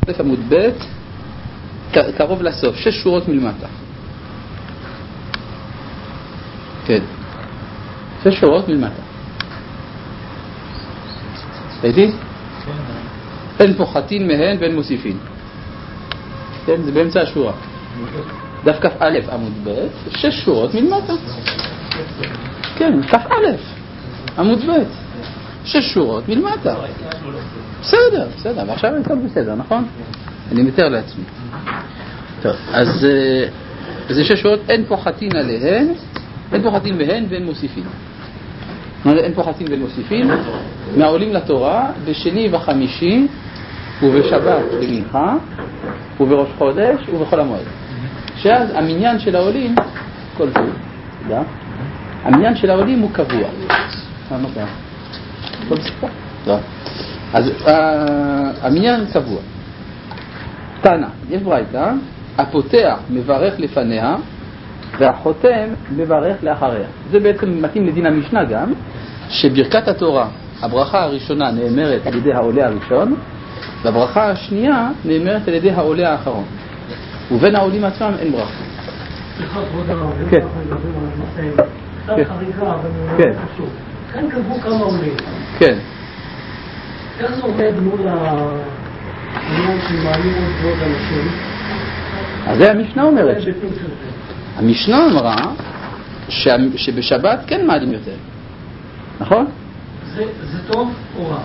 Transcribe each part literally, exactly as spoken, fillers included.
עמוד ב' קרוב לסוף, שש שורות מלמטה. כן. שש שורות מלמטה. ראיתי? אין פוחתין מהן ואין מוסיפין. כן, זה באמצע השורה. דף כף א' עמוד ב', שש שורות מלמטה. כן, כף א' עמוד ב', שש שורות מלמטה. בסדר, בסדר, ועכשיו הכל בסדר, נכון? אני מתאר לעצמי. טוב, אז זה שש שורות, אין פוחתין עליהן, אין פוחתין מהן ואין מוסיפין. אין פוחתין ואין מוסיפין, מהעולים לתורה בשני וחמישי ובשבת במנחה ובראש חודש ובחול המועד. שאז המניין של העולים, כל זה, תודה? המניין של העולים הוא קבוע. מה קרה? כל בסדר? לא. אז המניין קבוע. תנא, יש ברייתא, הפותח מברך לפניה והחותם מברך לאחריה. זה בעצם מתאים לדין המשנה גם, שברכת התורה, הברכה הראשונה נאמרת על ידי העולה הראשון, והברכה השנייה נאמרת על ידי העולה האחרון. ובין העולים עצמם אין ברכה. סליחה, כבוד הרב, כן. קצת חריגה, אבל כן. חשוב. כאן כתבו כמה עולים. כן. איך זה עומד מול העניין של מעלים עוד ועוד אנשים? אז זה המשנה אומרת. המשנה אמרה שבשבת כן מעלים יותר. נכון? זה טוב או רע?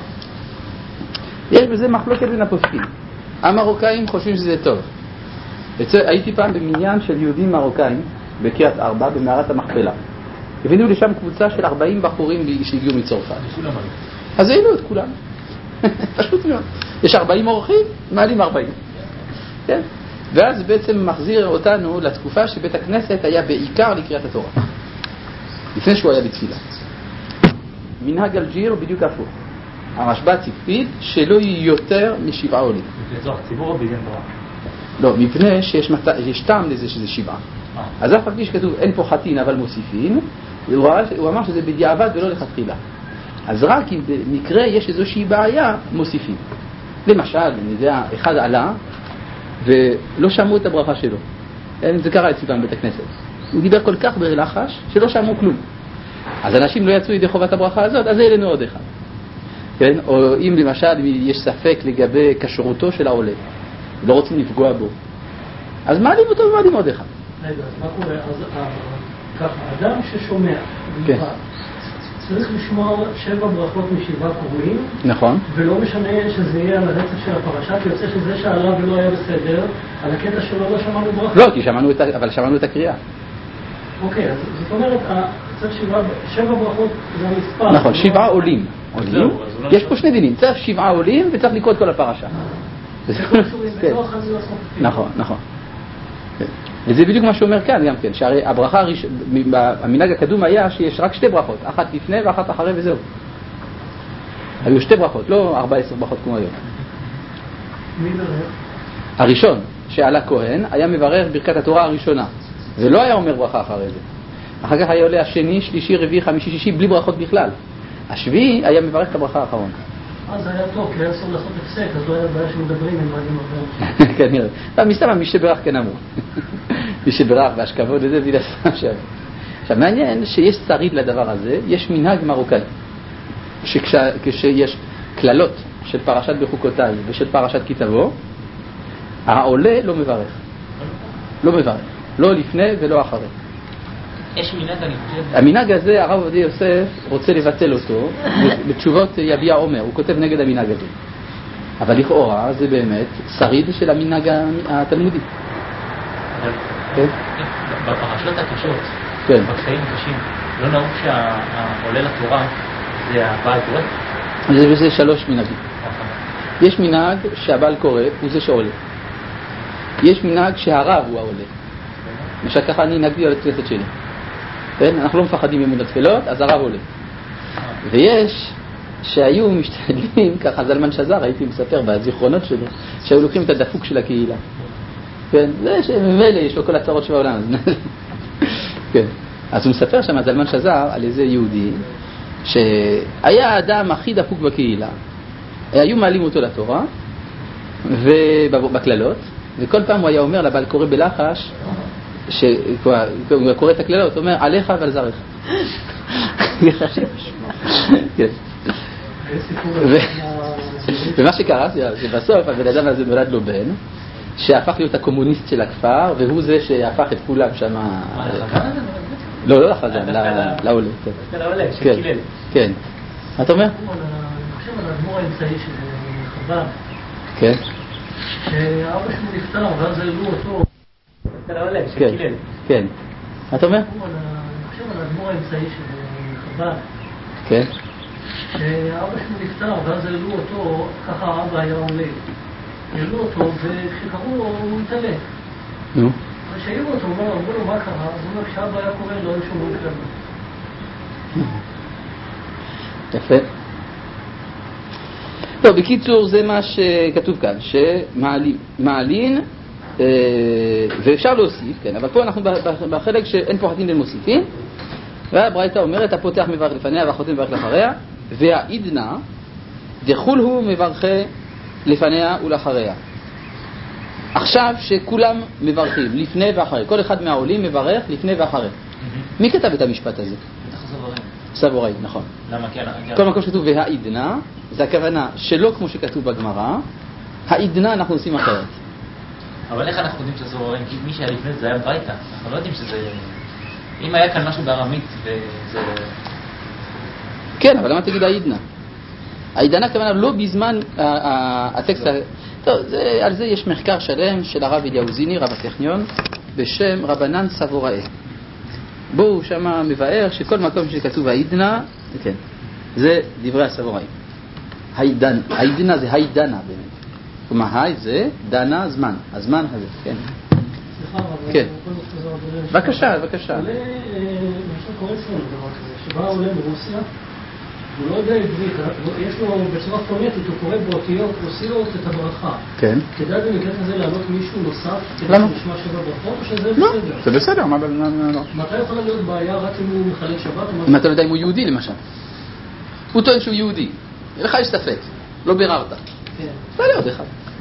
יש בזה מחלוקת בין הפוסקים. המרוקאים חושבים שזה טוב. הייתי פעם במניין של יהודים מרוקאים בקריית ארבע במערת המכפלה. הבאנו לשם קבוצה של ארבעים בחורים שהגיעו מצרפת. אז העלו את כולם. פשוט מאוד. יש ארבעים אורחים, מעלים ארבעים. כן? ואז בעצם מחזיר אותנו לתקופה שבית הכנסת היה בעיקר לקריאת התורה. לפני שהוא היה בתפילה. מנהג אלג'יר בדיוק הפוך. הרשב"א הקפיד שלא יהיו יותר משבעה עולים. לצורך ציבור או בגין תורה? לא, מפני שיש מת... יש טעם לזה שזה שבעה. אז אף פעם שכתוב אין פוחתין אבל מוסיפין, הוא, הוא אמר שזה בדיעבד ולא לכתחילה. אז רק אם במקרה יש איזושהי בעיה, מוסיפים. למשל, אני יודע, אחד עלה ולא שמעו את הברכה שלו. זה קרה אצלי פעם בבית הכנסת. הוא דיבר כל כך בלחש שלא שמעו כלום. אז אנשים לא יצאו ידי חובת הברכה הזאת, אז זה אלינו עוד אחד. כן? או אם למשל יש ספק לגבי כשרותו של העולה, לא רוצים לפגוע בו, אז מעלים אותו ומעלים עוד אחד. רגע, אז מה קורה? אז ככה, אדם ששומע, כן. צריך לשמוע שבע ברכות משבעה קרואים, נכון. ולא משנה שזה יהיה על הרצף של הפרשה, כי יוצא שזה שעלה ולא היה בסדר, על הקטע שלו לא שמענו ברכה. לא, כי שמענו את, אבל שמענו את הקריאה. אוקיי, אז זאת אומרת, צריך שבע, שבע ברכות זה המספר. נכון, שבעה עולים. עולים. יש פה שני דינים, צריך שבעה עולים וצריך לקרוא את כל הפרשה. נכון, נכון. וזה בדיוק מה שאומר כאן גם כן, שהרי הברכה הראשונה, המנהג הקדום היה שיש רק שתי ברכות, אחת לפני ואחת אחרי וזהו. היו שתי ברכות, לא ארבע עשר ברכות כמו היום. מי מברך? הראשון שעלה כהן היה מברך ברכת התורה הראשונה, ולא היה אומר ברכה אחרי זה. אחר כך היה עולה השני, שלישי, רביעי, חמישי, שישי, בלי ברכות בכלל. השביעי היה מברך את הברכה האחרון. אז זה היה טוב, כי היה אסור לעשות הפסק, אז לא היה בעיה שמדברים עם מעלים הרבה. כנראה. מסתבר, מי שברך כן אמרו. מי שברך והשכבות וזה, בלי לעשות עכשיו. עכשיו, מעניין שיש שריד לדבר הזה, יש מנהג מרוקאי. שכשיש כללות של פרשת בחוקותיי ושל פרשת כי תבוא, העולה לא מברך. לא מברך. לא לפני ולא אחרי. יש מנהג, אני חושב... המנהג הזה, הרב עובדיה יוסף רוצה לבטל אותו, בתשובות יביע עומר, הוא כותב נגד המנהג הזה. אבל לכאורה זה באמת שריד של המנהג התלמודי. כן? בפרשות הקשות, כן. בקטעים הקשים, לא נהוג שהעולה לתורה זה הבעל קורא? זה וזה שלוש מנהגים. יש מנהג שהבעל קורא הוא זה שעולה. יש מנהג שהרב הוא העולה. למשל ככה אני נהגתי על הכנסת שלי. כן? אנחנו לא מפחדים ממון התפילות, אז הרב עולה. ויש שהיו משתדלים, ככה זלמן שזר, הייתי מספר בזיכרונות שלו, שהיו לוקחים את הדפוק של הקהילה. כן? זה שממילא יש לו כל הצרות שבעולם. כן. אז הוא מספר שם, זלמן שזר, על איזה יהודי, שהיה האדם הכי דפוק בקהילה. היו מעלים אותו לתורה, ובקללות, וכל פעם הוא היה אומר לבעל קורא בלחש, שהוא קורא את הקללות, הוא אומר עליך ועל זרעך. ומה שקרה שבסוף הבן אדם הזה נולד לו בן שהפך להיות הקומוניסט של הכפר, והוא זה שהפך את כולם שם. לא, לא לחזן, לעולה. לעולה, שקילל. כן. מה אתה אומר? אני חושב על האדמו"ר האמצעי של חב"ד. כן. שאבא שלו נפטר, ואז העלו אותו. לעולה, שקילל. כן. מה אתה אומר? אני חושב על האדמו"ר האמצעי של חב"ד. כן. שאבא שלו נפטר, ואז העלו אותו, ככה האבא היה עולה. העלו אותו, וכשקראו לו הוא התעלה. נו. כשהעירו אותו, אמרו לו מה קרה, אז הוא אומר כשאבא היה קורא, לא היו שומעים כלום. יפה. טוב, בקיצור זה מה שכתוב כאן, שמעלין, ואפשר להוסיף, כן, אבל פה אנחנו בחלק שאין פה חתים למוסיפים, והברייתא אומרת, הפותח מברך לפניה והחותם מברך לאחריה, והעידנא דחול הוא מברכי לפניה ולאחריה. עכשיו שכולם מברכים, לפני ואחרי, כל אחד מהעולים מברך לפני ואחרי. מי כתב את המשפט הזה? סבוראים. סבוראים, נכון. למה? כל מקום שכתוב והעידנא, זה הכוונה שלא כמו שכתוב בגמרא, העידנא אנחנו עושים אחרת. אבל איך אנחנו יודעים שזה סבוראים? כי מי שהיה לפני זה היה ברייתא. אנחנו לא יודעים שזה... אם היה כאן משהו בארמית וזה... כן, אבל למה תגיד העידנא? העידנא הכוונה לא בזמן הטקסט... טוב, זה, על זה יש מחקר שלם של הרב אליהו זיני, רב הטכניון, בשם רבנן סבוראי. בו הוא שמה מבאר שכל מקום שכתוב העידנא, כן, זה דברי הסבוראים. העידנא, העידנא זה העידנא באמת. כלומר, היי זה דנה זמן, הזמן הזה, כן. סליחה, אבל... כן. בבקשה, בבקשה. עולה, למשל קורא אצלנו דבר כזה, שבא עולה מרוסיה, הוא לא יודע עברית, יש לו בצורה פונטית, הוא קורא באותיות, אוסיות את הברכה. כן. כדאי במקרה כזה להעלות מישהו נוסף, כדי למה? שנשמע שבע ברכות, או שזה לא, בסדר? זה בסדר, מה לא? מתי יכולה להיות בעיה רק אם הוא מחלל שבת? אם אתה לא יודע אם הוא יהודי למשל. הוא טוען שהוא יהודי, לך יש ספק, לא ביררת. כן. לא יודע עוד אחד.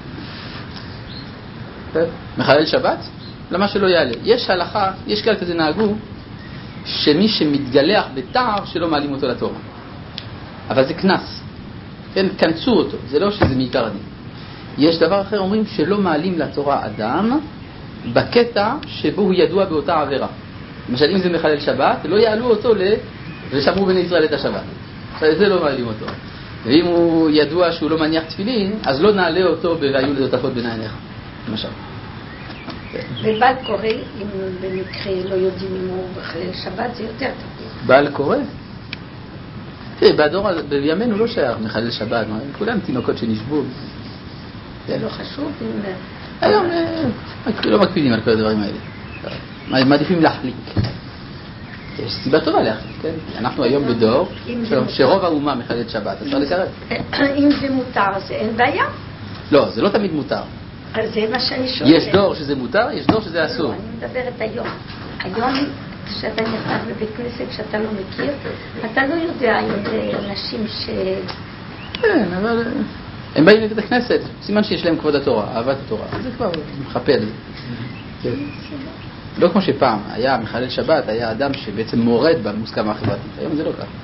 מחלל שבת? למה שלא יעלה? יש הלכה, יש כאלה כזה נהגו, שמי שמתגלח בתער שלא מעלים אותו לתורה. אבל זה כנס, כן, כנסו אותו, זה לא שזה מעיקר הדין. יש דבר אחר, אומרים שלא מעלים לתורה אדם בקטע שבו הוא ידוע באותה עבירה. למשל אם זה מחלל שבת, לא יעלו אותו ל... ושמרו בני ישראל את השבת. זה לא מעלים אותו. ואם הוא ידוע שהוא לא מניח תפילין, אז לא נעלה אותו והיו לזוטפות בין עיניך, למשל. ובעל קורא, אם במקרה לא יודעים אם הוא מחלל שבת, זה יותר טוב. בעל קורא? תראה, בדור, בימינו לא שייך מחלל שבת, כולם תינוקות שנשבו. זה לא חשוב אם... היום לא מקפידים על כל הדברים האלה. מעדיפים להחליק. יש סיבה טובה להחליק, כן? אנחנו היום בדור שרוב האומה מחללת שבת, אפשר לקרב. אם זה מותר, זה אין בעיה? לא, זה לא תמיד מותר. אז זה מה שאני שואלת. יש דור שזה מותר, יש דור שזה אסור. לא, אני מדברת היום. היום, כשאתה נכנס בבית כנסת שאתה לא מכיר, אתה לא יודע אם זה אנשים ש... כן, אבל הם באים לבית הכנסת, סימן שיש להם כבוד התורה, אהבת התורה. זה כבר מחפה על זה. לא כמו שפעם, היה מחלל שבת, היה אדם שבעצם מורד במוסכמה החברתית. היום זה לא כך.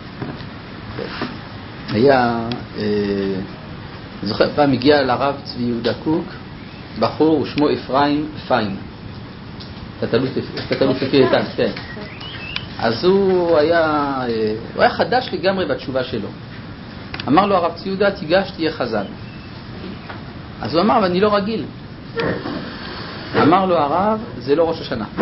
היה, זוכר, פעם הגיע לרב צבי יהודה קוק, בחור ושמו אפרים פיין. תתלוף לפי איתן, כן. אז הוא היה, הוא היה חדש לגמרי בתשובה שלו. אמר לו הרב צבי יהודה, תיגש תהיה חזן. אז הוא אמר, אבל אני לא רגיל. אמר לו הרב, זה לא ראש השנה.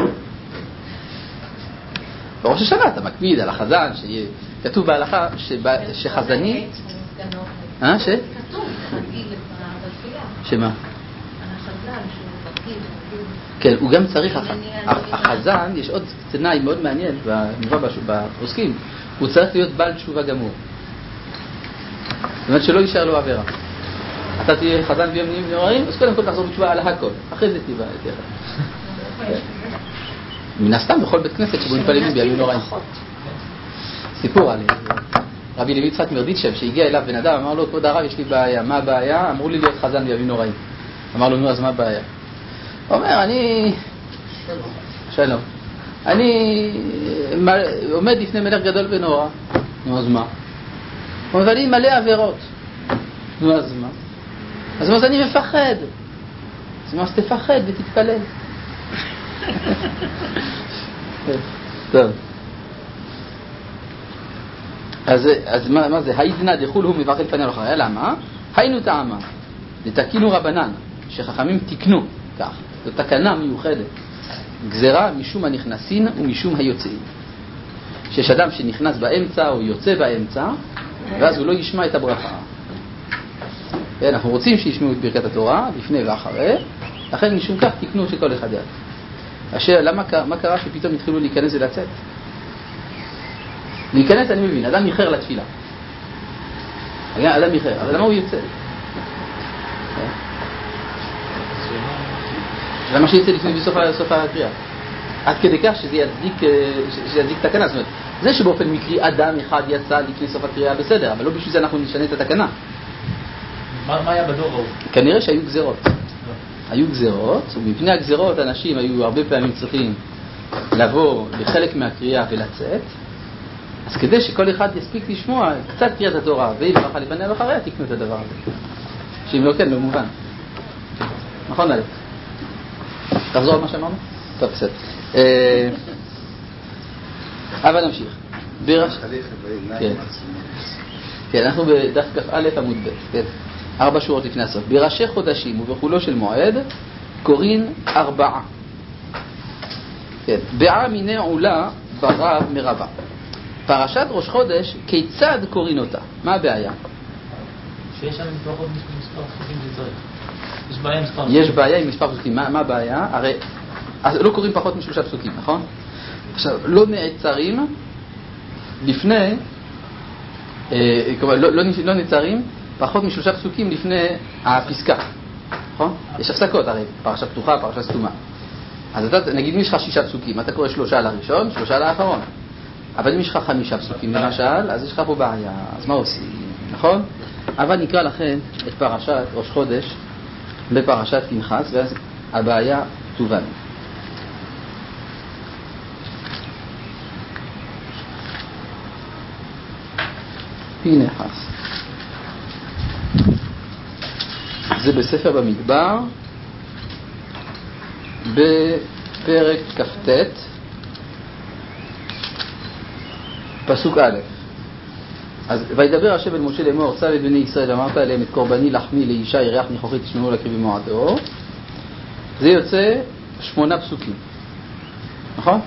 בראש השנה אתה מקפיד על החזן, כתוב בהלכה שחזני... אה, ש? כתוב, רגיל בתפילה. שמה? החזן שהוא רגיל. כן, הוא גם צריך, החזן, יש עוד תנאי מאוד מעניין, במובא בפוסקים, הוא צריך להיות בעל תשובה גמור. זאת אומרת שלא יישאר לו עבירה. אתה תהיה חזן ביום נוראים, אז קודם כל תחזור בתשובה על הכל, אחרי זה תיבא את יחד. מן הסתם בכל בית כנסת שבו מתפללים בימים נוראים. סיפור על רבי לוי יצחק מרדיצ'ב שהגיע אליו בן אדם, אמר לו, כבוד הרב יש לי בעיה, מה הבעיה? אמרו לי להיות חזן בימים נוראים. אמר לו, נו, אז מה הבעיה? הוא אומר, אני... שלום. אני עומד לפני מלך גדול ונורא. נו, אז מה? הוא אומר, אני מלא עבירות. נו, אז מה? אז מה, אז אני מפחד. אז מה, אז תפחד ותתפלל. טוב. אז, אז מה, מה זה? היידנא דחול הוא מברך אל פניה לאחריה. למה? היינו טעמה. לתקינו רבנן, שחכמים תקנו כך. זו תקנה מיוחדת. גזרה משום הנכנסין ומשום היוצאים. שיש אדם שנכנס באמצע או יוצא באמצע, ואז הוא לא ישמע את הברכה. אנחנו רוצים שישמעו את ברכת התורה, לפני ואחרי, לכן משום כך תקנו שכל אחד יד. השאלה, למה, מה קרה שפתאום התחילו להיכנס ולצאת? להיכנס אני מבין, אדם איחר לתפילה. אדם איחר, אבל למה הוא יוצא? למה שיצא לפני בסוף הקריאה? עד כדי כך שזה יצדיק, שזה יצדיק תקנה. זאת אומרת, זה שבאופן מקרי אדם אחד יצא לפני סוף הקריאה בסדר, אבל לא בשביל זה אנחנו נשנה את התקנה. מה, מה היה בדור ההוא? כנראה שהיו גזרות. היו גזרות, ומפני הגזרות אנשים היו הרבה פעמים צריכים לבוא בחלק מהקריאה ולצאת, אז כדי שכל אחד יספיק לשמוע קצת קריאת התורה ואם ברכה לפניה ואחריה תקנו את הדבר הזה. שאם לא כן, לא מובן. נכון עליך? תחזור על מה שאמרנו? טוב, בסדר. אבל נמשיך. כן, אנחנו בדף כ"א עמוד ב', ארבע שורות לפני הסוף. בראשי חודשים ובחולו של מועד קוראים ארבעה. בעה מיני עולה ברב מרבה. פרשת ראש חודש, כיצד קוראים אותה? מה הבעיה? שיש שם פחות מספר פסוקים שצריך. יש בעיה עם מספר פסוקים. יש בעיה עם מספר פסוקים. מה, מה הבעיה? הרי אז לא קוראים פחות משלושה פסוקים, נכון? עכשיו, לא נעצרים לפני, אה, לא, לא, לא נעצרים פחות משלושה פסוקים לפני הפסקה, נכון? יש הפסקות, הרי פרשה פתוחה, פרשה סתומה. אז אתה, נגיד, אם יש לך שישה פסוקים, אתה קורא שלושה לראשון, שלושה לאחרון. אבל אם יש לך חמישה פסוקים למשל, אז יש לך פה בעיה, אז מה עושים, נכון? אבל נקרא לכם את פרשת ראש חודש בפרשת פנחס, ואז הבעיה תובן. פנחס. זה בספר במדבר, בפרק כ"ט, פסוק א'. אז וידבר השם אל משה לאמור, צו את בני ישראל, אמרת אליהם את קורבני לחמי לאישה ירח ניחוחי תשמעו להקריב במועדו. זה יוצא שמונה פסוקים, נכון?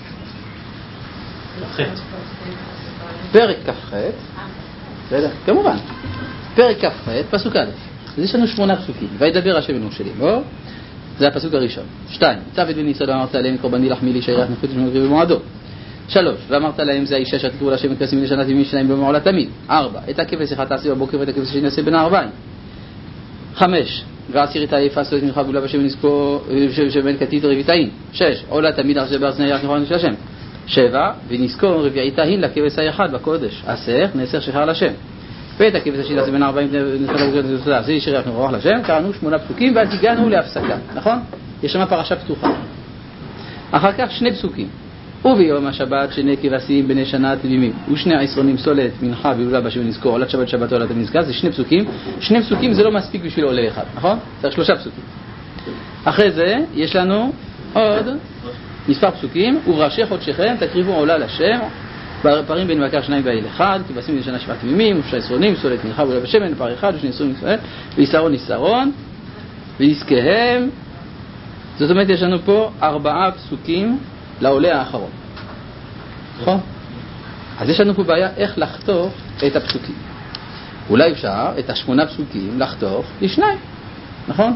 כ"ח. פרק כ"ח, בסדר, כמובן. פרק כ"ח, פסוק א'. אז יש לנו שמונה פסוקים. וידבר השם אל משה לאמור, זה הפסוק הראשון. שתיים, צו את בני ישראל, אמרת אליהם קורבני לחמי לאישה ירח ניחוחי תשמעו להקריב במועדו. שלוש, ואמרת להם זה האישה שתקראו להשם מכסים מן השנה תמימים שלהם במעולה תמיד. ארבע, את הכבש אחד תעשי בבוקר ואת הכבש השני נעשה בין הארבעים. חמש, ועשיר את העיפה סועת מנחה בולה בשם ונזכו שבין כתית רביעתאים. שש, עולה תמיד ארשי בארצנה ירח נכון של השם. שבע, ונזכו רביעתאים לכבש האחד בקודש. עשר, נעשר שחר לשם. ואת הכבש השני נעשה בין הארבעים נזכו לבוקר זה ישר ירח נכוח לשם. קראנו שמונה פסוקים ואז הגענו להפסקה, נכון? יש שם פרשה פתוחה. אחר כך שני פסוקים. וביום השבת שני כבשים בני שנה תמימים ושני עשרונים סולת מנחה והילולה בשם ונזכור עולת שבת שבת עולת המזכר. זה שני פסוקים. שני פסוקים זה לא מספיק בשביל עולה אחד, נכון? צריך שלושה פסוקים. אחרי זה יש לנו עוד מספר פסוקים. ובראשי חודשיכם תקריבו עולה לשם פרים בין בקר שניים ואיל אחד כבשים בני שנה שבעה תמימים ושני עשרונים סולת מנחה והילולה בשמן פר אחד ושני עשרונים סולת ויסרון יסרון ויזכיהם. זאת אומרת יש לנו פה ארבעה פסוקים לעולה האחרון, נכון? אז יש לנו פה בעיה איך לחתוך את הפסוקים. אולי אפשר את השמונה פסוקים לחתוך לשניים, נכון?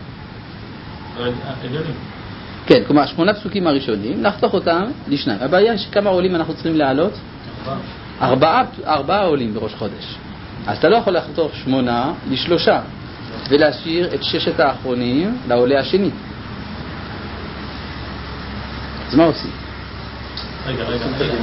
כן, כלומר השמונה פסוקים הראשונים לחתוך אותם לשניים. הבעיה היא שכמה עולים אנחנו צריכים להעלות? ארבעה, ארבעה עולים בראש חודש. אז אתה לא יכול לחתוך שמונה לשלושה ולהשאיר את ששת האחרונים לעולה השני. אז מה עושים? רגע, רגע, רגע.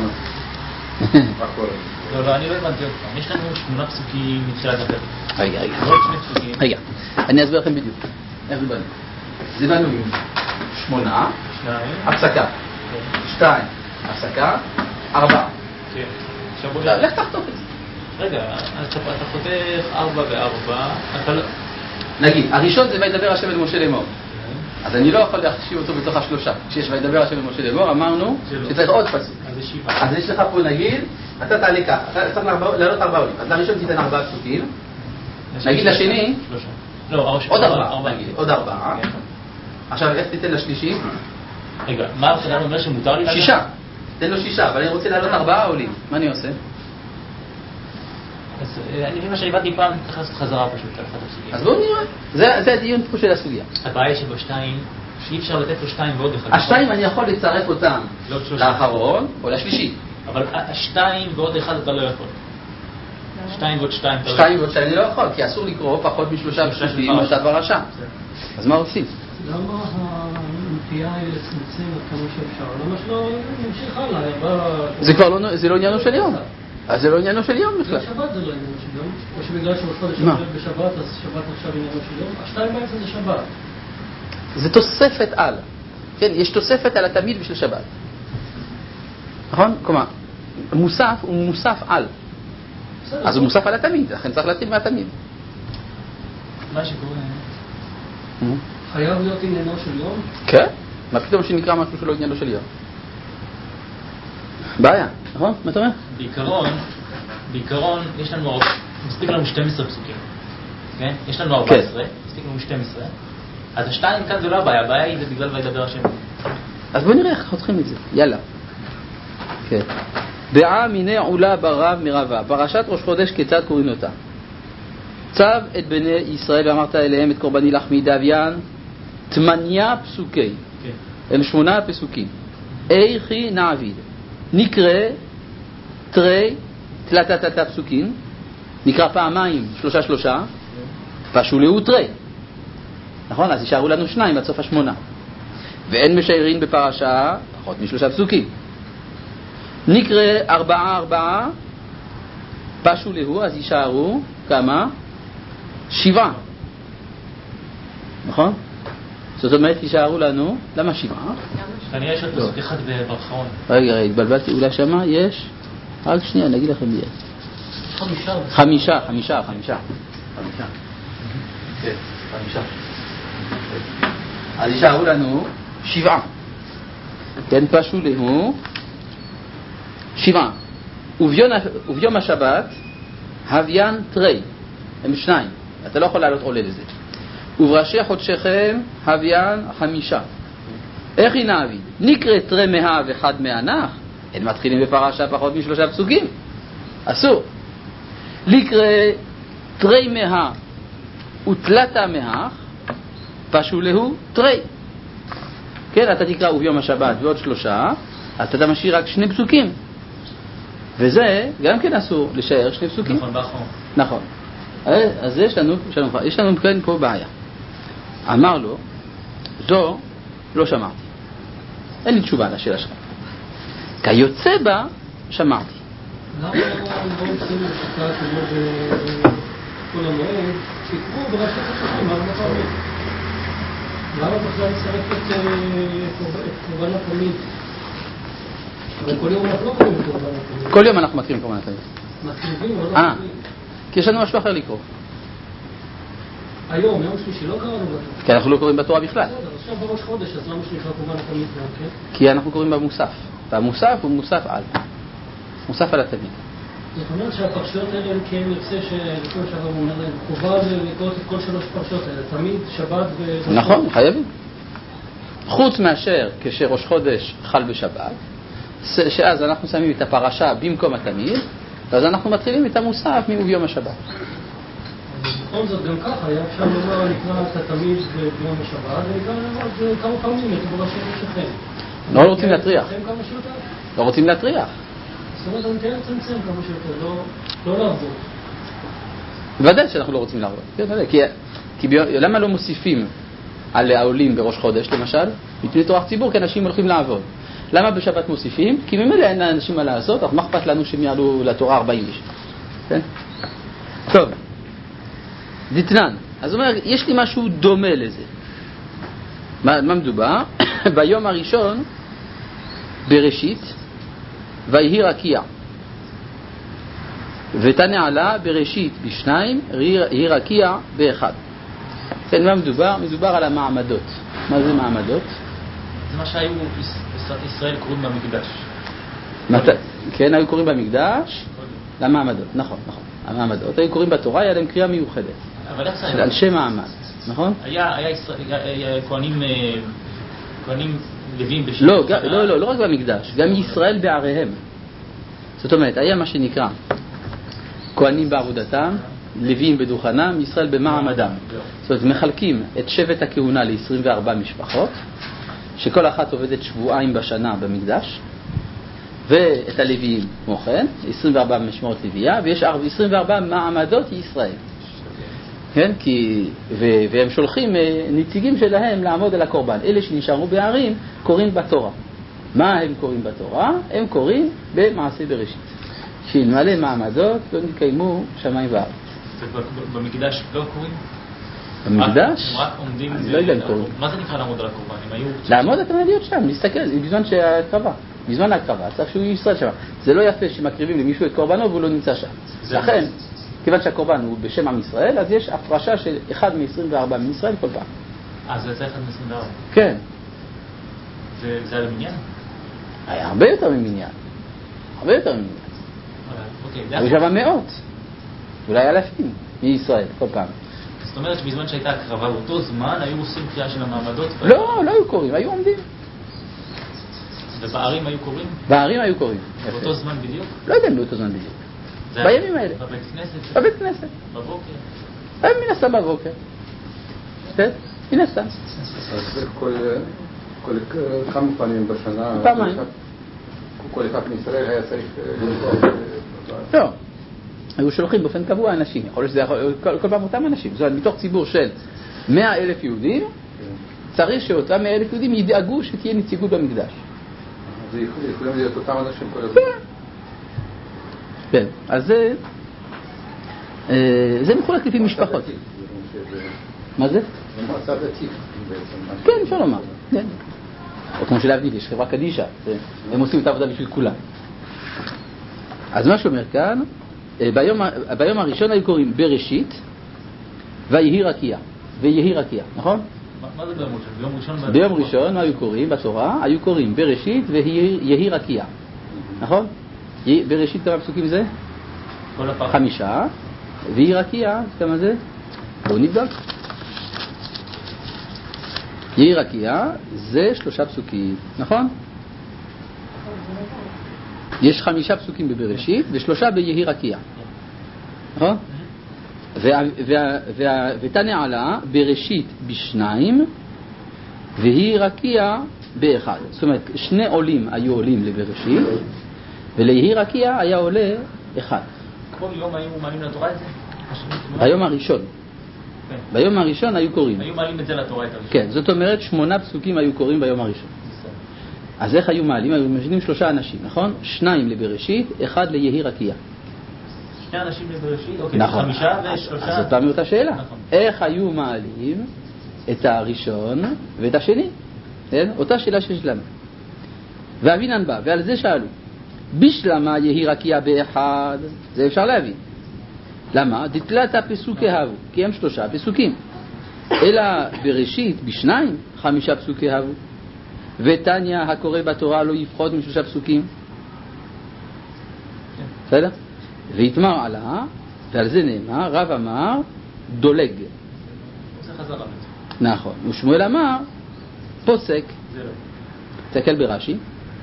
לא, לא, אני לא הבנתי עוד פעם. יש לנו שמונה פסוקים מתחילת הפרק. רגע, רגע. עוד שני פסוקים. רגע, אני אסביר לכם בדיוק. איך זה בנוי? זה בנוי שמונה, שניים. הפסקה. שתיים, הפסקה. ארבע. כן. עכשיו בוא לא, נראה. לך תחתוך את זה. רגע, אתה אתה חותך ארבע וארבע, אתה לא... נגיד, הראשון זה וידבר השם אל משה לאמור. אז אני לא יכול להחשיב אותו בתוך השלושה. כשיש וידבר השם אל משה לאמור, אמרנו שצריך עוד פסוק. אז זה שבעה. אז יש לך פה נגיד, אתה תעלה ככה, אתה צריך לעלות ארבע עולים. אז לראשון תיתן ארבעה פסוקים. נגיד לשני, שלושה. לא, עוד ארבעה, נגיד, עוד ארבעה. כן. עכשיו איך תיתן לשלישי? רגע, מה הרחדן אומר שמותר לי? שישה. תן לו שישה, אבל אני רוצה לעלות ארבעה עולים. מה אני עושה? אז אה, אני מבין מה שאני באתי פעם, צריך לעשות חזרה פשוט על אחד הפסוקים. אז בואו נראה. זה- זה הדיון פה של הסוגיה. הבעיה שבשתיים, שאי אפשר לתת לו שתיים ועוד אחד. השתיים אני יכול לצרף אותם לעוד שלושה. לאחרון או לשלישי. אבל השתיים ועוד אחד אתה לא יכול. שתיים ועוד שתיים אתה לא יכול. שתיים ועוד שתיים אני לא יכול, כי אסור לקרוא פחות משלושה שלושה פסוקים של מאותה פרשה. אז מה עושים? למה הנטייה היא לצמצם עד כמה שאפשר? למה שלא נמשיך הלאה? בא- זה כבר לא, זה לא עניינו של יום. אז זה לא עניינו של יום בכלל. שבת זה לא עניינו של יום, או שבגלל שראש חודש מה? עובד בשבת, אז שבת עכשיו עניינו של יום. השתיים באמצע זה שבת. זה תוספת על. כן, יש תוספת על התמיד בשביל שבת. נכון? כלומר, מוסף הוא מוסף על. בסדר, אז הוא מוסף על התמיד, לכן צריך להתחיל מהתמיד. מה שקורה... חייב להיות עניינו של יום? כן? מה פתאום שנקרא משהו שלא עניינו של יום? בעיה, נכון? מה אתה אומר? בעיקרון, בעיקרון יש לנו, מספיק לנו שתים עשרה פסוקים, כן? יש לנו ארבע עשרה, מספיק לנו שתים עשרה, אז השתיים כאן זה לא הבעיה, הבעיה היא זה בגלל וידבר השם. אז בוא נראה איך חותכים את זה, יאללה. כן. דעה מיני עולה ברב מרבה, פרשת ראש חודש כיצד קוראים אותה? צו את בני ישראל ואמרת אליהם את קורבני לחמי דביין, תמניה פסוקי, כן. הם שמונה פסוקים. איכי נעביד, נקרא תרי תלתתת פסוקים, נקרא פעמיים שלושה שלושה, פשו להו תרי. נכון? אז יישארו לנו שניים עד סוף השמונה. ואין משיירין בפרשה פחות משלושה פסוקים. נקרא ארבעה ארבעה, פשו להו, אז יישארו כמה? שבעה. נכון? זאת אומרת, יישארו לנו, למה שבעה? כנראה יש עוד פסוק אחד באחרון. רגע, רגע, התבלבלתי, אולי שמה יש, רק שנייה, נגיד לכם יש. חמישה. חמישה, חמישה, חמישה. חמישה. כן, חמישה. אז יישארו לנו שבעה. כן, פשו להו, שבעה. וביום, וביום השבת, הוויין תרי, הם שניים. אתה לא יכול לעלות עולה לזה. ובראשי חודשיכם, הוויין חמישה. איך היא נעביד? נקרא תרי מאה וחד מהנח, הם מתחילים בפרשה פחות משלושה פסוקים. אסור. לקרא תרי מאה ותלתה מהך, פשו להו תרי. כן, אתה תקרא וביום השבת ועוד שלושה, אז אתה משאיר רק שני פסוקים. וזה גם כן אסור לשער שני פסוקים. נכון, באחרון. נכון. אז יש לנו, יש לנו, יש לנו כן פה בעיה. אמר לו, זו לא שמרתי. אין לי תשובה לשאלה שלך. כיוצא בה, שמרתי. למה לא עושים לשיטה כמו בכל המועד, שיקרו בראשי חודשים, ארבע פעמים? למה בכלל לצרף את קורבן התמיד? אבל כל יום אנחנו לא קוראים את קורבן התמיד. כל יום אנחנו מכירים קורבן התמיד. מקריבים, אבל לא אה, מקריבים. כי יש לנו משהו אחר לקרוא. היום, יום שלישי, לא קראנו בתורה. כי אנחנו לא קוראים בתורה בכלל. בסדר, עכשיו בראש חודש, אז למה שנקרא קורבן התמיד גם, כן? כי אנחנו קוראים במוסף. והמוסף הוא מוסף על. מוסף על התמיד. זאת אומרת שהפרשיות האלה, כי הם יוצא שלכל שעבר הוא אומר להם, חובה לקרוא את כל שלוש פרשיות האלה, תמיד, שבת ו... נכון, חייבים. חוץ מאשר כשראש חודש חל בשבת, שאז אנחנו שמים את הפרשה במקום התמיד, ואז אנחנו מתחילים את המוסף מביום השבת. בכל זאת גם ככה, היה אפשר לומר, נקרא את התמיד ביום השבת, וגם לומר את זה כמה פעמים, את בראשי חודשכם. לא רוצים להטריח. כמה שיותר? לא רוצים להטריח. זאת אומרת, אני תהיה לצמצם כמה שיותר, לא, לא לעבוד. בוודאי שאנחנו לא רוצים לעבוד. כן, כי, כי ב... למה לא מוסיפים על העולים בראש חודש, למשל? מפני תורך ציבור, כי אנשים הולכים לעבוד. למה בשבת מוסיפים? כי ממילא אין לאנשים מה לעשות, אך מה אכפת לנו שהם יעלו לתורה ארבעים איש. כן? טוב. דתנן. אז הוא אומר, יש לי משהו דומה לזה. מה, מה מדובר? ביום הראשון בראשית ויהי רקיע ותנעלה בראשית בשניים ויהי רקיע באחד. כן, מה מדובר? מדובר על המעמדות. מה זה מעמדות? זה מה שהיו ישראל קוראים במקדש. מת... כן, היו קוראים במקדש למעמדות, נכון, נכון. המעמדות היו קוראים בתורה, היה להם קריאה מיוחדת. אבל איך זה היה? על שם מעמד, נכון? היה, היה, ישראל, היה כהנים, כהנים לווים בשם. לא, ג... לא, לא, לא רק במקדש, גם ישראל בעריהם. זאת אומרת, היה מה שנקרא כהנים בעבודתם, לווים בדוכנם, ישראל במעמדם. זאת אומרת, מחלקים את שבט הכהונה ל-עשרים וארבע משפחות, שכל אחת עובדת שבועיים בשנה במקדש, ואת הלוויים כמו כן, עשרים וארבע משמרות לוויה, ויש עשרים וארבע מעמדות ישראל. כן? כי, ו, והם שולחים נציגים שלהם לעמוד על הקורבן. אלה שנשארו בערים קוראים בתורה. מה הם קוראים בתורה? הם קוראים במעשה בראשית. שאלמלא מעמדות לא נקיימו שמיים וארץ. במקדש לא קוראים? במקדש? הם רק עומדים... אני לא יודע אם קוראים. מה זה נקרא לעמוד על הקורבן? הם היו... לעמוד אתם להיות שם, להסתכל, בזמן שהקרבה. בזמן ההקרבה, צריך שהוא ישראל שם. זה לא יפה שמקריבים למישהו את קורבנו והוא לא נמצא שם. לכן, כיוון שהקורבן הוא בשם עם ישראל, אז יש הפרשה של אחד מ-עשרים וארבע מישראל כל פעם. אה, זה יצא אחד מ-עשרים וארבע? כן. זה היה למניין? היה הרבה יותר ממניין. הרבה יותר ממניין. היו שם מאות. אולי אלפים מישראל כל פעם. זאת אומרת שבזמן שהייתה הקרבה באותו זמן היו עושים קריאה של המעמדות? לא, לא היו קוראים, היו עומדים. ובערים היו קוראים? בערים היו קוראים. באותו זמן בדיוק? לא יודע אם באותו זמן בדיוק. בימים האלה. בבית כנסת? בבית כנסת. בבוקר? מן הסתם בבוקר. כן? מן הסתם. אז כל כמה פעמים בשנה... פעמיים. כל אחד מישראל היה צריך... לא. היו שולחים באופן קבוע אנשים. יכול להיות שזה יכול... כל פעם אותם אנשים. זאת אומרת, מתוך ציבור של מאה אלף יהודים, צריך שאותם מאה אלף יהודים ידאגו שתהיה נציגות במקדש. זה יכולים להיות אותם אנשים כל הזמן. כן, אז זה זה מחולק לפי משפחות. מה זה? זה מועצה דתית בעצם. כן, אפשר לומר. או כמו שלהבדיל, יש חברה קדישה, הם עושים את העבודה בשביל כולם. אז מה שאומר כאן, ביום הראשון היו קוראים בראשית ויהי רקיע, ויהי רקיע, נכון? מה זה ביום ראשון? ביום ראשון היו קוראים בתורה, היו קוראים בראשית ויהי רקיע, נכון? בראשית כמה פסוקים זה? חמישה. ויהי רקיע, כמה זה? בואו נבדוק. יהי רקיע זה שלושה פסוקים, נכון? יש חמישה פסוקים בבראשית ושלושה ביהי רקיע, נכון? ותנעלה בראשית בשניים והיא רקיע באחד. זאת אומרת, שני עולים היו עולים לבראשית וליהי רקיע היה עולה אחד. כל יום היו מעלים לתורה את זה? ביום הראשון. ביום הראשון היו קוראים. היו מעלים את זה לתורה את הראשון. כן, זאת אומרת שמונה פסוקים היו קוראים ביום הראשון. אז איך היו מעלים? היו משנים שלושה אנשים, נכון? שניים לבראשית, אחד ליהי רקיע. שני אנשים לבראשית? אוקיי, נכון. חמישה ושלושה. אז זאת פעם אותה שאלה. נכון. איך היו מעלים את הראשון ואת השני? כן? אותה שאלה שיש לנו. ואבינן בא, ועל זה שאלו. בשלמה יהי רקיע באחד, זה אפשר להבין. למה? דתלת הפסוקי הבו, כי הם שלושה פסוקים. אלא בראשית בשניים חמישה פסוקי הבו. ותניה הקורא בתורה לא יפחות משלושה פסוקים. בסדר? והתמר עלה, ועל זה נאמר, רב אמר, דולג. זה חזרה. נכון. ושמואל אמר, פוסק. זה לא. תסתכל ברש"י.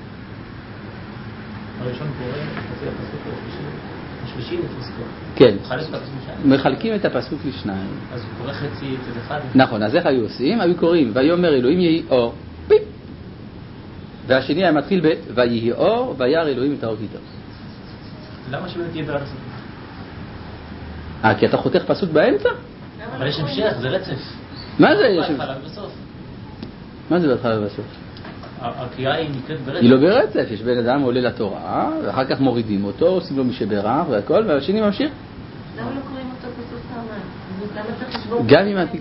הראשון קורא, חצי הפסוק השלישי לפסקו. כן. מחלק את הפסוק לשניים. מחלקים את הפסוק לשניים. אז הוא קורא חצי אצל אחד. נכון, אז איך היו עושים? היו קוראים, ויאמר אלוהים יהי אור, פיפ. והשני היה מתחיל ב, ויהי אור, וירא אלוהים את האור כי טוב. למה שבאמת תהיה בעד הסוף? אה, כי אתה חותך פסוק באמצע? אבל יש המשך, זה רצף. מה זה יש? בהתחלה ובסוף. מה זה בהתחלה ובסוף? הקריאה היא נקראת ברצף. היא לא ברצף, יש בן אדם עולה לתורה, ואחר כך מורידים אותו, עושים לו משברך והכל, והשני ממשיך. למה לא קוראים אותו פסוק פעמיים? למה צריך לשבור? גם אם...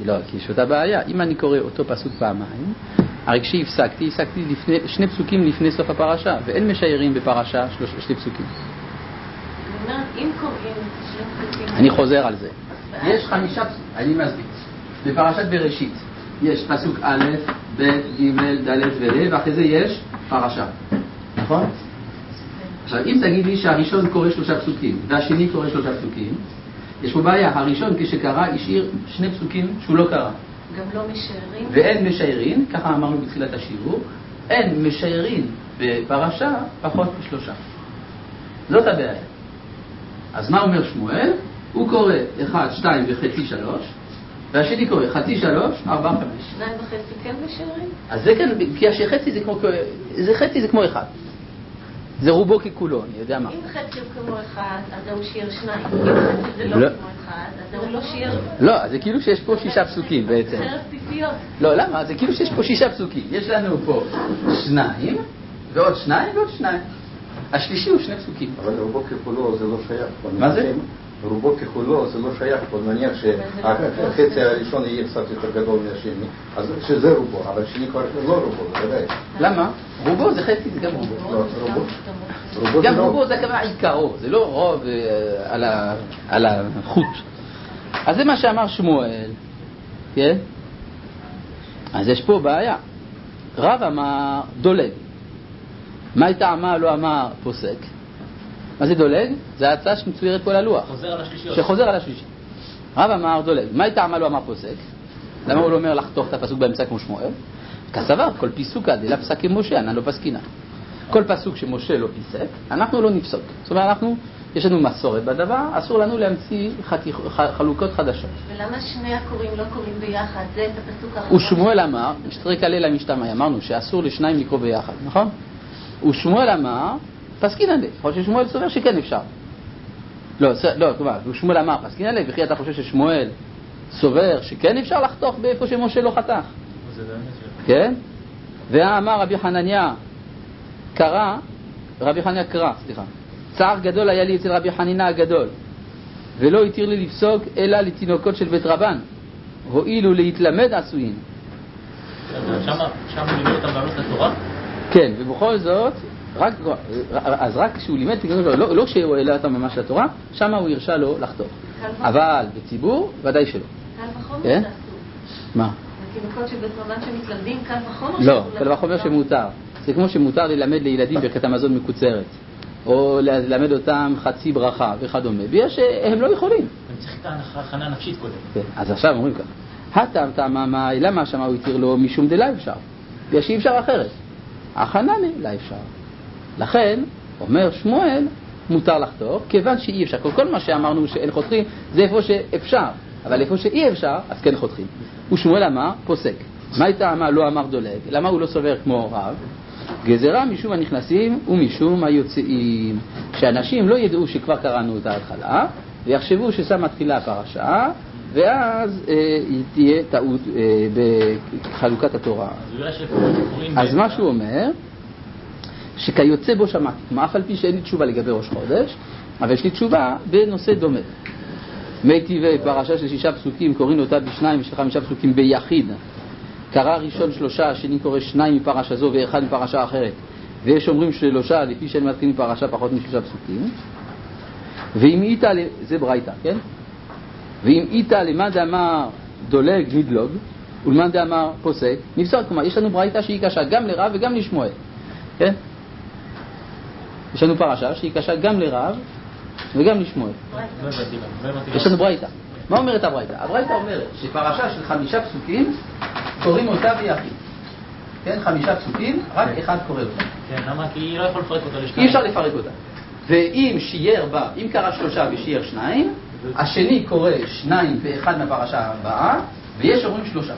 לא, כי יש אותה בעיה. אם אני קורא אותו פסוק פעמיים, הרי כשהפסקתי, הפסקתי לפני, שני פסוקים לפני סוף הפרשה, ואין משיירים בפרשה שלוש, שני פסוקים. אני אומרת, אם קוראים שני פסוקים... אני חוזר על זה. יש חמישה פסוקים, אני מסביר. בפרשת בראשית יש פסוק א', ב', ג', ד' וד', ואחרי זה יש פרשה. נכון? עכשיו, אם תגיד לי שהראשון קורא שלושה פסוקים, והשני קורא שלושה פסוקים, יש פה בעיה. הראשון כשקרא השאיר שני פסוקים שהוא לא קרא. גם לא משיירים? ואין משיירים, ככה אמרנו בתחילת השיעור, אין משיירים בפרשה פחות משלושה. זאת הבעיה. אז מה אומר שמואל? הוא קורא אחד, שתיים וחצי שלוש, והשני קורא חצי שלוש, ארבע, חמש. שניים וחצי כן משיירים? אז זה כן, כי השחצי זה כמו, זה חצי זה כמו אחד. זה רובו ככולו, אני יודע מה. אם חצי הוא כמו אחד, אז הוא שיער שניים. אם חצי זה לא כמו אחד, אז הוא לא שיער... לא, זה כאילו שיש פה שישה פסוקים בעצם. חרב פיפיות. לא, למה? זה כאילו שיש פה שישה פסוקים. יש לנו פה שניים, ועוד שניים, ועוד שניים. השלישי הוא שני פסוקים. אבל רובו ככולו זה לא שייך. מה זה? רובו ככולו זה לא שייך. נניח שהחצי הראשון יהיה קצת יותר גדול מהשני, אז שזה רובו, אבל שני כבר לא רובו, זה ודאי. למה? רובו זה חצי, זה גם רובו. לא, רובו. גם רובו זה הכוונה עיקרו, זה לא רוב על החוט. אז זה מה שאמר שמואל, כן? אז יש פה בעיה. רב אמר דולג. מה הייתה אמר לא אמר פוסק? מה זה דולג? זה ההצעה שמצוירת פה על הלוח. חוזר על השלישי. שחוזר על השלישי. רב אמר דולג. מה הייתה אמר לא אמר פוסק? למה הוא לא אומר לחתוך את הפסוק באמצע כמו שמואל? כסבר, כל פיסוקה דלה פסק כמשה, אנא לא פסקינה. כל פסוק שמשה לא פיסק, אנחנו לא נפסוק. זאת אומרת, אנחנו, יש לנו מסורת בדבר, אסור לנו להמציא חתיך, חלוקות חדשות. ולמה שני הקוראים לא קוראים ביחד? זה את הפסוק האחרון. ושמואל אמר, משתרק עלי למשתמע, אמרנו שאסור לשניים לקרוא ביחד, נכון? ושמואל אמר, פסקינן לה. יכול ששמואל סובר שכן אפשר. לא, לא, כלומר, ושמואל אמר, פסקינן לה, וכי אתה חושב ששמואל סובר שכן אפשר לחתוך באיפה שמשה לא חתך? כן? ואמר רבי חנניה, קרא, רבי חנניה קרא, סליחה. צער גדול היה לי אצל רבי חנינה הגדול, ולא התיר לי לפסוק אלא לתינוקות של בית רבן, הואילו להתלמד עשויים. שם הוא לימד אותם לעלות לתורה? כן, ובכל זאת, רק, אז רק כשהוא לימד, לא, לא כשהוא העלה אותם ממש לתורה, שם הוא הרשה לו לחתוך. אבל בציבור, ודאי שלא. קל וחומר כן? זה אסור. מה? התינוקות של בית רבן שמתלמדים, קל וחומר? לא, קל וחומר שמותר. זה כמו שמותר ללמד לילדים ברכת המזון מקוצרת, או ללמד אותם חצי ברכה וכדומה, ויש שהם לא יכולים. הם צריכים את ההכנה הנפשית קודם. כן, אז עכשיו אומרים ככה, הטעם טעמה מה, למה שמה הוא התיר לו משום דלה אפשר? ויש אי אפשר אחרת. הכנה לה אפשר. לכן, אומר שמואל, מותר לחתוך, כיוון שאי אפשר. כל, כל מה שאמרנו שאין חותכים, זה איפה שאפשר. אבל איפה שאי אפשר, אז כן חותכים. ושמואל אמר, פוסק. מה הייתה אמר לא אמר דולג? למה הוא לא סובר כמו רב? גזרה משום הנכנסים ומשום היוצאים. שאנשים לא ידעו שכבר קראנו את ההתחלה, ויחשבו ששם מתחילה הפרשה, ואז אה, תהיה טעות אה, בחלוקת התורה. אז מה שהוא אומר, שכיוצא בו שמעתי, כמו אף על פי שאין לי תשובה לגבי ראש חודש, אבל יש לי תשובה בנושא דומה. מי טבעי פרשה של שישה פסוקים, קוראים אותה בשניים ושל חמישה פסוקים ביחיד. קרא ראשון שלושה, השני קורא שניים מפרשה זו ואחד מפרשה אחרת. ויש אומרים שלושה, לפי שאין מתחילים מפרשה פחות משלושה פסוקים. ואם איתה, זה ברייתא, כן? ואם איתה למאן דאמר דולג נדלוג, ולמאן דאמר פוסק, נפסק. כלומר, יש לנו ברייתא שהיא קשה גם לרב וגם לשמואל. כן? יש לנו פרשה שהיא קשה גם לרב וגם לשמואל. יש לנו ברייתא. מה אומרת הברייתא? הברייתא אומרת שפרשה של חמישה פסוקים קוראים אותה ביחיד. כן, חמישה פסוקים, רק אחד קורא אותה. כן, למה? כי היא לא יכול לפרק אותה לשניים. אי אפשר לפרק אותה. ואם שייר בה, אם קרא שלושה ושייר שניים, השני קורא שניים ואחד מהפרשה הבאה, ויש אומרים שלושה.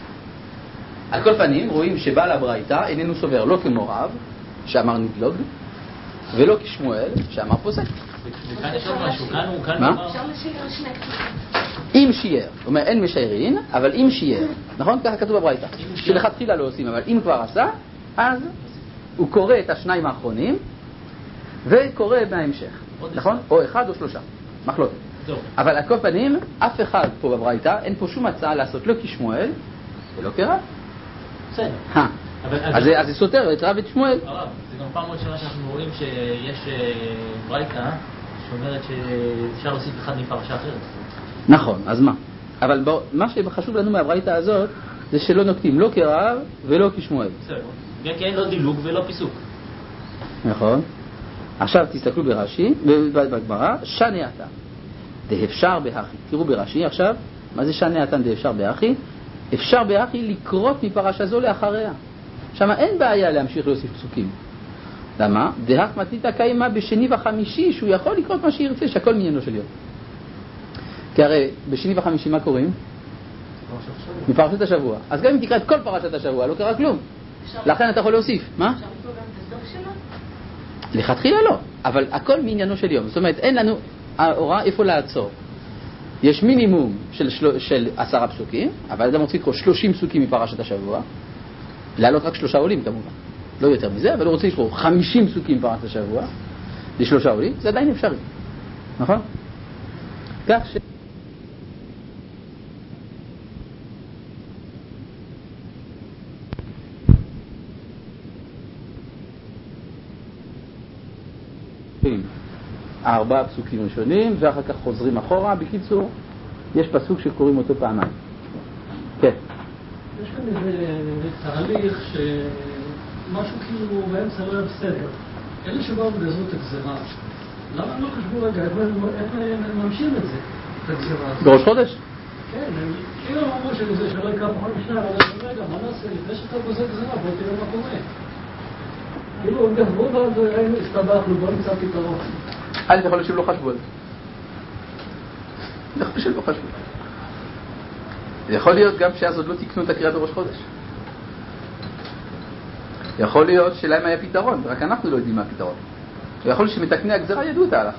על כל פנים, רואים שבעל הברייתא איננו סובר לא כמו רב, שאמר נדלוג, ולא כשמואל, שאמר פוסק. וכאן יש עוד משהו, כאן הוא כאן... מה? אפשר לשייר שני פסוקים. אם שייר, זאת אומרת אין משיירין, אבל אם שייר, נכון? ככה כתוב בברייתא, שלכתחילה לא עושים, אבל אם כבר עשה, אז הוא קורא את השניים האחרונים, וקורא בהמשך, נכון? או אחד או שלושה, מחלוקת. אבל על כל פנים, אף אחד פה בברייתא, אין פה שום הצעה לעשות לא כשמואל ולא כרב. בסדר. אז זה סותר את רב את שמואל. הרב, זה גם פעם עוד שנה שאנחנו רואים שיש ברייתא שאומרת שאפשר להוסיף אחד מפרשה אחרת. נכון, אז מה? אבל מה שחשוב לנו מהברייתא הזאת זה שלא נוקטים לא כרב ולא כשמואל. בסדר. גם כי אין לא דילוג ולא פיסוק. נכון. עכשיו תסתכלו ברש"י, בגמרא, שני עתה דאפשר בהכי. תראו ברש"י עכשיו, מה זה שני עתה דאפשר בהכי? אפשר בהכי לקרות מפרשה זו לאחריה. שם אין בעיה להמשיך להוסיף פסוקים. למה? דהך מתניתא קיימא בשני וחמישי, שהוא יכול לקרות מה שירצה, שהכל מעניינו של יום. כי הרי בשני וחמישי מה קוראים? מפרשת השבוע. אז גם אם תקרא את כל פרשת השבוע, לא קרה כלום. לכן אתה יכול להוסיף. מה? אפשר לקרוא גם את הסוף שלו? לכתחילה לא, אבל הכל מעניינו של יום. זאת אומרת, אין לנו ההוראה איפה לעצור. יש מינימום של, של, של עשרה פסוקים, אבל אדם רוצה לקרוא שלושים פסוקים מפרשת השבוע, לעלות רק שלושה עולים כמובן, לא יותר מזה, אבל הוא רוצה לקרוא חמישים פסוקים מפרשת השבוע, לשלושה עולים, זה עדיין אפשרי, נכון? כך ש... ארבעה פסוקים ראשונים ואחר כך חוזרים אחורה. בקיצור, יש פסוק שקוראים אותו פעמיים. כן. יש כאן איזה תהליך שמשהו כאילו באמצע לא היה בסדר. אלה שבאו וגזרו את הגזרה, למה הם לא חשבו רגע איך הם ממשים את זה, את הגזרה הזאת? בראש חודש? כן, הם כאילו אמרו שזה שלא יקרה פחות משנה, אבל אני רגע, מה נעשה? לפני שאתה גוזר גזרה, בוא תראה מה קורה. כאילו הם גזרו ואז היינו הסתבכנו, בוא נמצא פתרון. אל תיכול להיות שהם לא חשבו על זה. יכול להיות שהם לא חשבו. יכול להיות גם שאז עוד לא תקנו את הקריאה בראש חודש. יכול להיות שלהם היה פתרון, רק אנחנו לא יודעים מה הפתרון. ויכול להיות שמתקני הגזרה ידעו את ההלכה.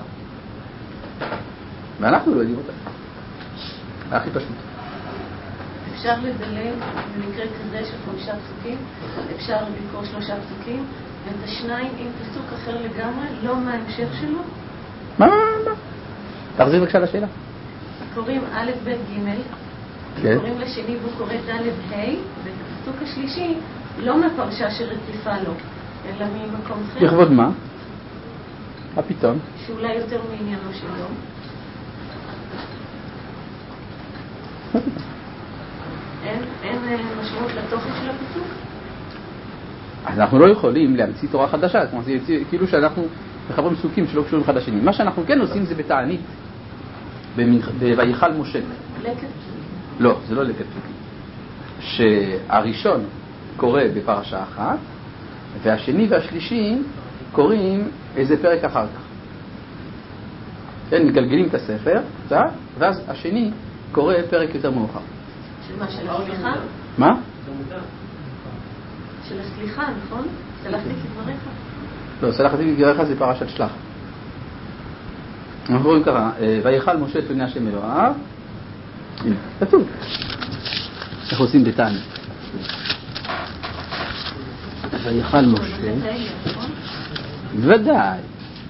ואנחנו לא יודעים אותה. זה הכי פשוט. אפשר לדלג במקרה כזה של חמישה פסוקים, אפשר לקרוא שלושה פסוקים, ואת השניים עם פסוק אחר לגמרי, לא מההמשך שלו. מה, מה, מה? תחזיר בבקשה לשאלה. קוראים א', ב', ג', קוראים לשני והוא קורא ד', ה', ואת הפסוק השלישי לא מהפרשה שרציפה לו, אלא ממקום אחר. לכבוד מה? מה פתאום? שאולי יותר מעניינו של יום. אין, אין משמעות לתוכן של הפסוק? אנחנו לא יכולים להמציא תורה חדשה, כמו זה כאילו שאנחנו מחברים פסוקים שלא קשורים אחד לשני. מה שאנחנו כן עושים זה בתענית, בויכל משה. לקט? לא, זה לא לקט פסוקים. שהראשון קורא בפרשה אחת, והשני והשלישי קוראים איזה פרק אחר כך. כן, מגלגלים את הספר, ואז השני קורא פרק יותר מאוחר. של מה? של הסליחה? מה? של הסליחה, נכון? סלחתי כדבריך? לא, סלחתי כדבריך זה פרשת שלח. אנחנו רואים ככה, ויכל משה את פני השם אלוהיו. הנה, כתוב. איך עושים בתענית? ויכל משה. ודאי.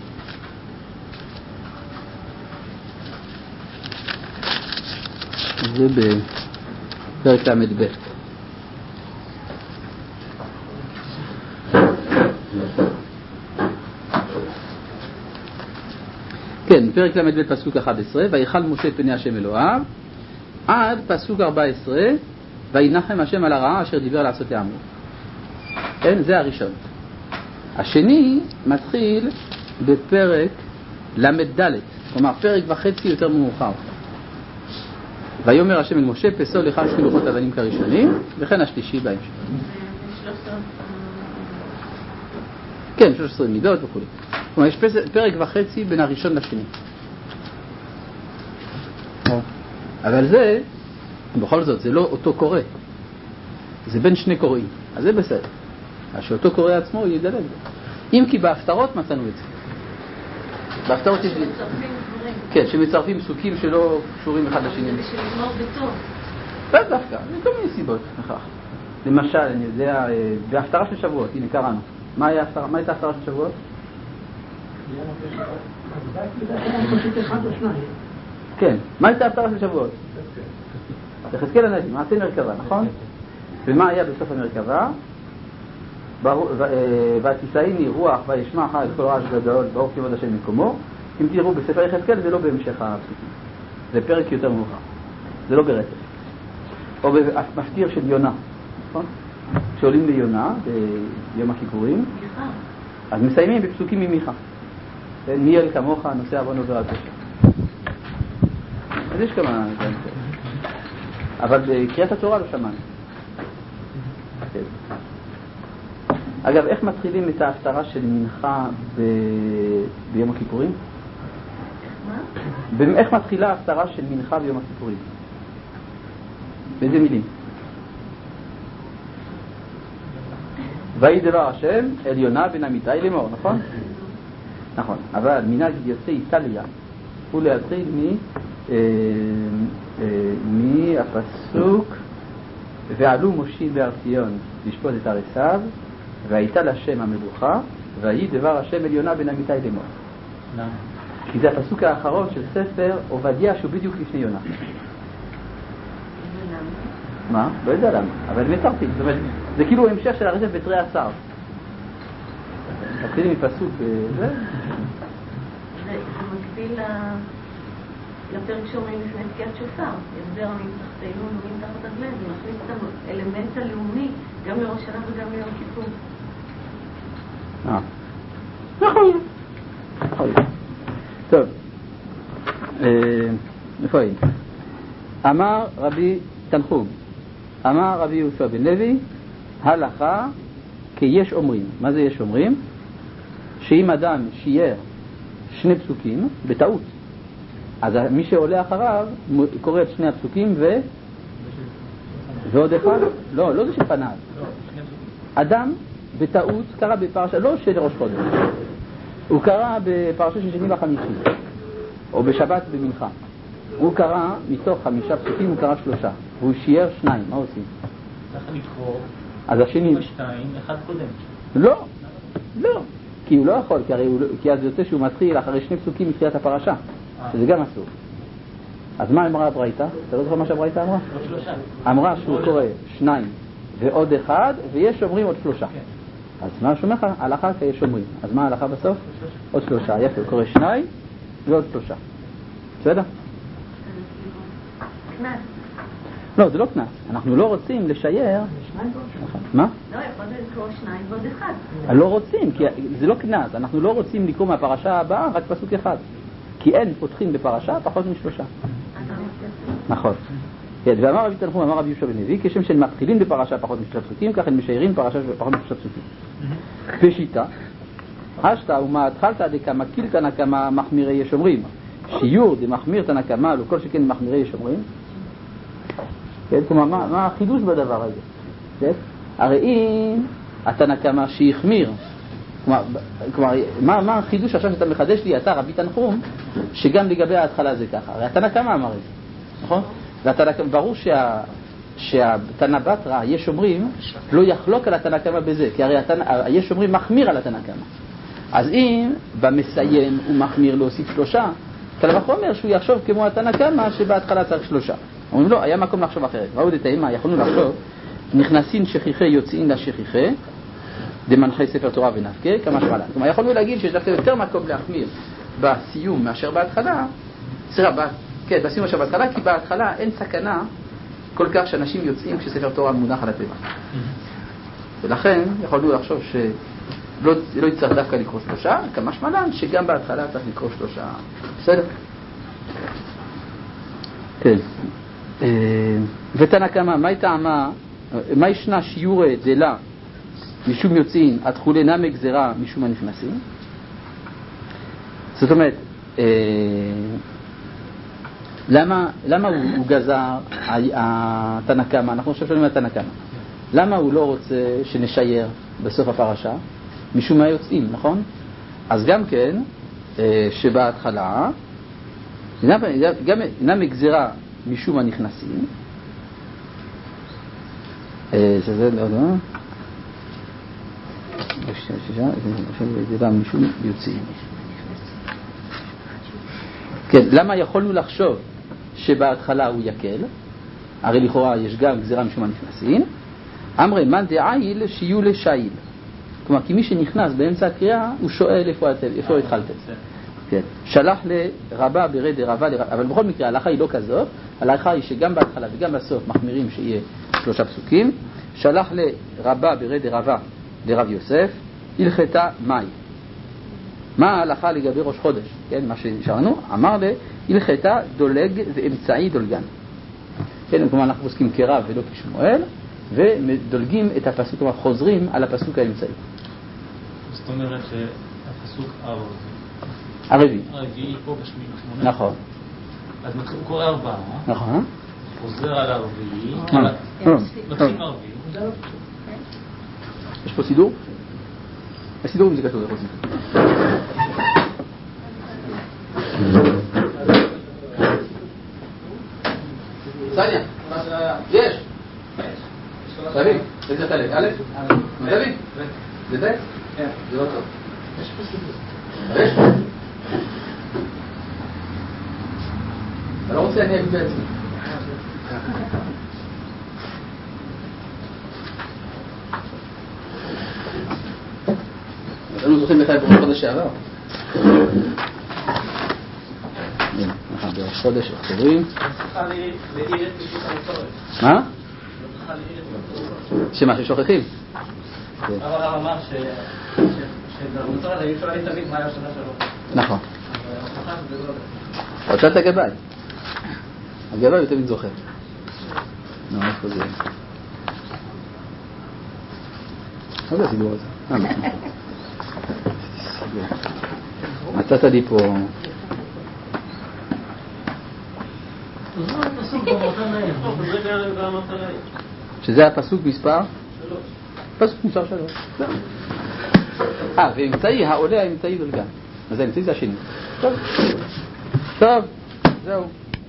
זה בפרק למד ב'. כן, פרק למד ב' פסוק אחד עשרה, ויכל משה את פני השם אלוהיו, עד פסוק ארבע עשרה, וינחם השם על הרעה אשר דיבר לעשות לעמו. כן, זה הראשון. השני מתחיל בפרק למד ד', כלומר פרק וחצי יותר מאוחר. ויאמר השם אל משה, פסול לך שתי לוחות אבנים כראשונים, וכן השלישי בהמשך. כן, שלוש עשרה מידות וכו'. כלומר, יש פרק וחצי בין הראשון לשני. אבל זה, בכל זאת, זה לא אותו קורא. זה בין שני קוראים. אז זה בסדר. אז שאותו קורא עצמו ידלג. אם כי בהפטרות מצאנו את זה. בהפטרות יש... שמצרפים דברים. כן, שמצרפים פסוקים שלא קשורים אחד לשני. זה בשביל לגמור בטוב. לא דווקא, זה כל מיני סיבות לכך. למשל, אני יודע, בהפטרה של שבועות, הנה קראנו. מה הייתה ההפטרה של שבועות? כן, מה הייתה ההפטרה של שבועות? יחזקאל הנביא, מעשה מרכבה, נכון? ומה היה בסוף המרכבה? ותישאיני רוח וישמע חי כל רעש גדול ברוך כבוד השם מקומו. אם תראו בספר יחזקאל זה לא בהמשך הפסוקים, זה פרק יותר מאוחר, זה לא ברצף. או במפטיר של יונה, נכון? שעולים ליונה ביום הכיפורים, אז מסיימים בפסוקים ממיכה. מי אל כמוך נושא עוון עובר על פשע. אז יש כמה דברים כאלה. אבל בקריאת התורה לא שמענו. אגב, איך מתחילים את ההפטרה של מנחה ב... ביום הכיפורים? מה? איך מתחילה ההפטרה של מנחה ביום הכיפורים? באיזה מילים? ויהי דבר השם אל יונה בן אמיתי לאמור, נכון? נכון, אבל מנהג יוצא איטליה הוא להתחיל מ... מהפסוק ועלו משה בהר ציון לשפוט את הר עשיו והייתה לשם המלוכה ויהי דבר השם אל יונה בן אמיתי לאמור. למה? כי זה הפסוק האחרון של ספר עובדיה שהוא בדיוק לפני יונה. מה? לא יודע למה, אבל מצרתי. זאת אומרת, זה כאילו המשך של הרצף בתרי עשר. מתחילים מפסוק בזה. זה מקביל לפרק שאומרים לפני תקיעת שופר. יסבר עמים תחתינו ועמים תחת רגלינו. זה מכניס את האלמנט הלאומי גם לראש השנה וגם ליום כיפור. אה. נכון. נכון. טוב. איפה היא? אמר רבי תנחום, אמר רבי יהושע בן לוי, הלכה כי יש אומרים. מה זה יש אומרים? שאם אדם שייר שני פסוקים בטעות, אז מי שעולה אחריו קורא את שני הפסוקים ו... ועוד אחד? לא, לא זה שפניו. אדם בטעות קרא בפרשה, לא של ראש חודש, הוא קרא בפרשה של שני וחמישי, או בשבת במנחה. הוא קרא מתוך חמישה פסוקים, הוא קרא שלושה, והוא שייר שניים. מה עושים? צריך לקרוא אז השני... שתיים, אחד קודם. לא, לא, כי הוא לא יכול, כי, הוא, כי אז יוצא שהוא מתחיל אחרי שני פסוקים מתחילת הפרשה, שזה גם אסור. אז מה אמרה הברייתא? אתה לא זוכר מה שהברייתא אמרה? עוד שלושה. אמרה שהוא קורא שניים ועוד אחד, ויש אומרים עוד שלושה. אז מה שאומר לך? הלכה כי יש אומרים. אז מה ההלכה בסוף? עוד שלושה. יפה, הוא קורא שניים ועוד שלושה. בסדר? כנס. לא, זה לא כנס. אנחנו לא רוצים לשייר... מה? לא, יכול לקרוא שניים ועוד אחד. לא רוצים, כי זה לא כנס. אנחנו לא רוצים לקרוא מהפרשה הבאה רק פסוק אחד. כי אין פותחים בפרשה פחות משלושה. נכון. ואמר רבי תנחום, אמר רבי יהושע בן לוי, כשם שהם מתחילים בפרשה פחות משלושה פסוקים, כך הם משיירים פרשה פחות משלושה פסוקים. פשיטה, השתא ומה התחלתא דקמא קילתא נקמא מחמירי יש אומרים. שיעור דמחמיר תנקמא לא כל שכן מחמירי יש אומרים. כלומר, מה, מה החידוש בדבר הזה? כן? הרי אם התנקמא שהחמיר, כלומר, כלומר מה, מה החידוש עכשיו שאתה מחדש לי, אתה רבי תנחום, שגם לגבי ההתחלה זה ככה? הרי התנקמא אמר את זה, נכון? ברור שה, שהתנא בתרא, יש אומרים, לא יחלוק על התנא קמא בזה, כי הרי התנא, יש אומרים מחמיר על התנא קמא. אז אם במסיים הוא מחמיר להוסיף שלושה, קל וחומר שהוא יחשוב כמו התנא קמא שבהתחלה צריך שלושה. אומרים לא, היה מקום לחשוב אחרת. ראו דתאמה, יכולנו לחשוב, נכנסין שכיחי יוצאין לשכיחי, דמנחי ספר תורה ונפקה, כמה שמעלה. כלומר, יכולנו להגיד שיש דווקא יותר מקום להחמיר בסיום מאשר בהתחלה, סליחה, כן, בסיום מאשר בהתחלה, כי בהתחלה אין סכנה כל כך שאנשים יוצאים כשספר תורה מונח על הטבע. ולכן יכולנו לחשוב שלא לא יצטרך דווקא לקרוא שלושה, כמה שמעלן, שגם בהתחלה צריך לקרוא שלושה. בסדר? כן. ותנא קמא, מה טעמה, מה ישנה שיעורא דלה משום יוצאין עד חולי נמי גזירה משום הנכנסים? זאת אומרת, למה, למה הוא, הוא גזר התנא קמא? אנחנו עכשיו שואלים על התנא קמא. למה הוא לא רוצה שנשייר בסוף הפרשה? משום מה יוצאים, נכון? אז גם כן, שבהתחלה, גם נמי גזירה משום הנכנסים, זה לא יודע, זה גם משום יוצאים. כן, למה יכולנו לחשוב שבהתחלה הוא יקל? הרי לכאורה יש גם גזירה משום הנכנסים. אמרי מן דעיל שיהיו לשייל. כלומר, כי מי שנכנס באמצע הקריאה, הוא שואל איפה, איפה התחלתם. כן. שלח לרבה ברי דרבה, אבל בכל מקרה, ההלכה היא לא כזאת. ההלכה היא שגם בהתחלה וגם בסוף מחמירים שיהיה שלושה פסוקים. שלח לרבה ברי דרבה לרב יוסף, הלכתה מאי. מה ההלכה לגבי ראש חודש? כן, מה שנשארנו, אמר לה, הלכתה דולג ואמצעי דולגן. כן, כלומר אנחנו עוסקים כרב ולא כשמואל, ודולגים את הפסוק, כלומר חוזרים על הפסוק האמצעי. זאת אומרת שהפסוק הרביעי. הרביעי. הרביעי פה בשמיני שמונה. נכון. אז מתחיל קורא ארבעה. נכון. חוזר על הרביעי. מתחיל מהרביעי. יש פה סידור? הסידור אם זה כתוב, איפה סידור? סניה, יש. תבין, איזה תלת? א'? תבין? זה ב'? כן. זה לא טוב. יש פה סידור. יש? אתה לא רוצה, אני אגיד בעצמי. אתה לא זוכרים מתי בראש חודש שעבר? נכון, בראש חודש אחרים. מה? שמה, ששוכחים? אבל הרב אמר שבמוצר הזה אי אפשר להתאבד מה היה השנה שלו. נכון. רוצה את הגבאי. הגבאי הוא תמיד זוכר. נו, איפה זה? מה זה הסידור הזה? אה, נכון. מצאת לי פה... שזה הפסוק מספר? שלוש. פסוק מספר שלוש. אה, ואמצעי, העולה האמצעי דולגן. אז האמצעי זה השני. טוב. טוב, זהו.